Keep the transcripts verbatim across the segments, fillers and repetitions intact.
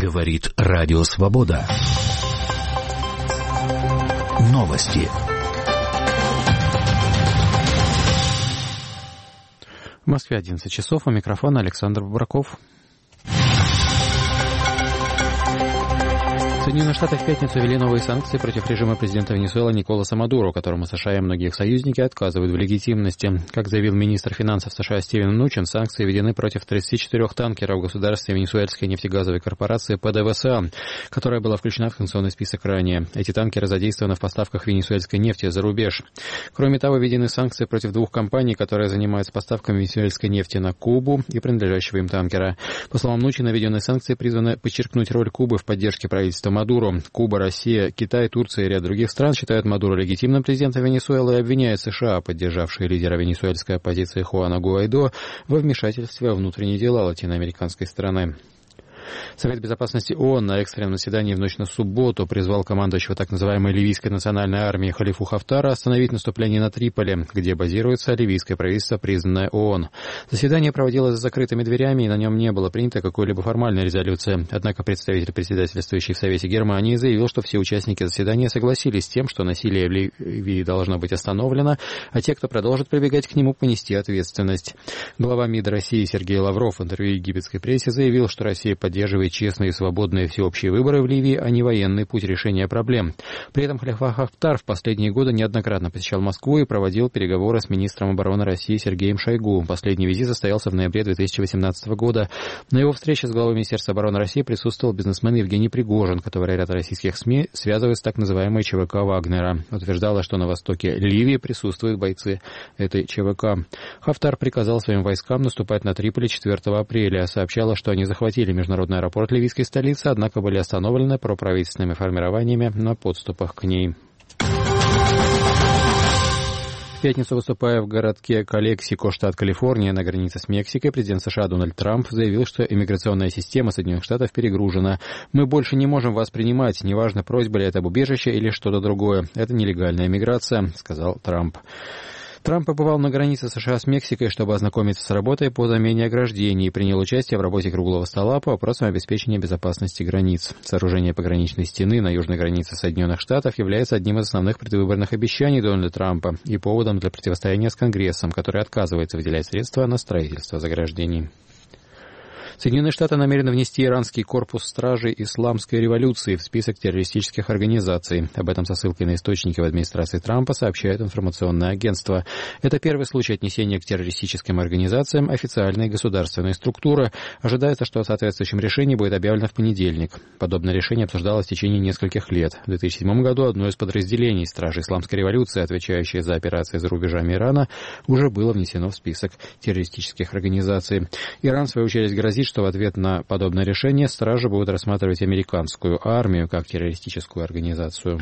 Говорит Радио Свобода. Новости. В Москве одиннадцать часов, у микрофона Александр Бабраков. Соединенные Штаты в пятницу ввели новые санкции против режима президента Венесуэлы Николаса Мадуро, которому США и многие их союзники отказывают в легитимности. Как заявил министр финансов США Стивен Нучин, санкции введены против тридцати четырёх танкеров государственной венесуэльской нефтегазовой корпорации пэ дэ вэ эс а, которая была включена в санкционный список ранее. Эти танкеры задействованы в поставках венесуэльской нефти за рубеж. Кроме того, введены санкции против двух компаний, которые занимаются поставками венесуэльской нефти на Кубу и принадлежащего им танкера. По словам Нучина, введенные санкции призваны подчеркнуть роль Кубы в поддержке правительства Мадуро. Куба, Россия, Китай, Турция и ряд других стран считают Мадуро легитимным президентом Венесуэлы и обвиняют США, поддержавшие лидера венесуэльской оппозиции Хуана Гуайдо, во вмешательстве во внутренние дела латиноамериканской страны. Совет Безопасности ООН на экстренном заседании в ночь на субботу призвал командующего так называемой ливийской национальной армии Халифу Хафтара остановить наступление на Триполи, где базируется ливийское правительство, признанное ООН. Заседание проводилось за закрытыми дверями, и на нем не было принято какой-либо формальной резолюции. Однако представитель, председательствующий в Совете Германии, заявил, что все участники заседания согласились с тем, что насилие в Ливии должно быть остановлено, а те, кто продолжит прибегать к нему, понести ответственность. Глава МИД России Сергей Лавров в интервью египетской прессе заявил, что Россия поддерживает честные и свободные всеобщие выборы в Ливии, а не военный путь решения проблем. При этом Халифа Хафтар в последние годы неоднократно посещал Москву и проводил переговоры с министром обороны России Сергеем Шойгу. Последний визит состоялся в ноябре две тысячи восемнадцатого года. На его встрече с главой Министерства обороны России присутствовал бизнесмен Евгений Пригожин, который ряд российских СМИ связывает с так называемой ЧВК Вагнера. Утверждалось, что на востоке Ливии присутствуют бойцы этой ЧВК. Хафтар приказал своим войскам наступать на Триполи четвёртого апреля. Сообщалось, что они захватили международный аэропорт ливийской столицы, однако были остановлены проправительственными формированиями на подступах к ней. В пятницу, выступая в городке Калексико, штат Калифорния, на границе с Мексикой, президент США Дональд Трамп заявил, что иммиграционная система Соединенных Штатов перегружена. «Мы больше не можем вас принимать, неважно, просьба ли это об убежище или что-то другое. Это нелегальная миграция», — сказал Трамп. Трамп побывал на границе США с Мексикой, чтобы ознакомиться с работой по замене ограждений и принял участие в работе круглого стола по вопросам обеспечения безопасности границ. Сооружение пограничной стены на южной границе Соединенных Штатов является одним из основных предвыборных обещаний Дональда Трампа и поводом для противостояния с Конгрессом, который отказывается выделять средства на строительство заграждений. Соединенные Штаты намерены внести иранский корпус стражей исламской революции в список террористических организаций. Об этом со ссылкой на источники в администрации Трампа сообщает информационное агентство. Это первый случай отнесения к террористическим организациям официальной государственной структуры. Ожидается, что о соответствующем решении будет объявлено в понедельник. Подобное решение обсуждалось в течение нескольких лет. В две тысячи седьмом году одно из подразделений стражей исламской революции, отвечающее за операции за рубежами Ирана, уже было внесено в список террористических организаций. Иран, в свою очередь, грозит, что в ответ на подобное решение стражи будут рассматривать американскую армию как террористическую организацию.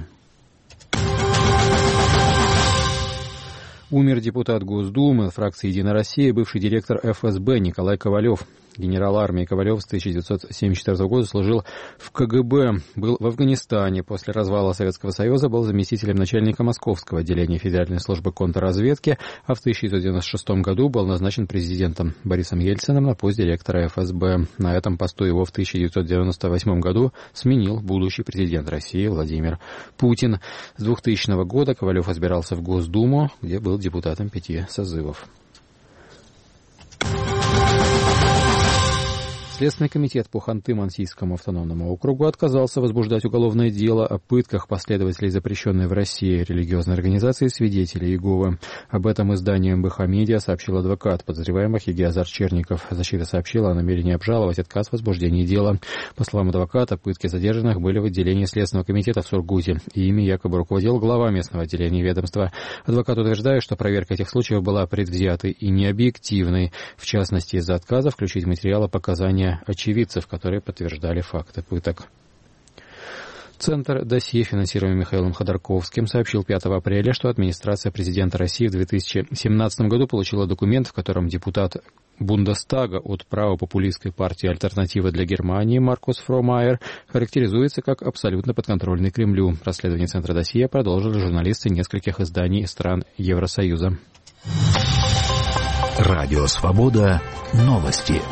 Умер депутат Госдумы фракции «Единая Россия», бывший директор эф эс бэ Николай Ковалев. Генерал армии Ковалев с тысяча девятьсот семьдесят четвёртого года служил в ка гэ бэ, был в Афганистане. После развала Советского Союза был заместителем начальника Московского отделения Федеральной службы контрразведки, а в тысяча девятьсот девяносто шестом году был назначен президентом Борисом Ельциным на пост директора эф эс бэ. На этом посту его в тысяча девятьсот девяносто восьмом году сменил будущий президент России Владимир Путин. С двухтысячного года Ковалев избирался в Госдуму, где был депутатом пяти созывов. Следственный комитет по Ханты-Мансийскому автономному округу отказался возбуждать уголовное дело о пытках последователей запрещенной в России религиозной организации «Свидетели Иеговы». Об этом изданию эм бэ ха Медиа сообщил адвокат подозреваемых Егиазар Черников. Защита сообщила о намерении обжаловать отказ в возбуждении дела. По словам адвоката, пытки задержанных были в отделении Следственного комитета в Сургуте, и ими якобы руководил глава местного отделения ведомства. Адвокат утверждает, что проверка этих случаев была предвзятой и необъективной, в частности, из-за отказа включить в материалы показания очевидцев, которые подтверждали факты пыток. Центр досье, финансируемый Михаилом Ходорковским, сообщил пятого апреля, что администрация президента России в две тысячи семнадцатом году получила документ, в котором депутат Бундестага от правопопулистской партии «Альтернатива для Германии» Маркус Фромайер характеризуется как абсолютно подконтрольный Кремлю. Расследование Центра досье продолжили журналисты нескольких изданий стран Евросоюза. Радио «Свобода». Новости.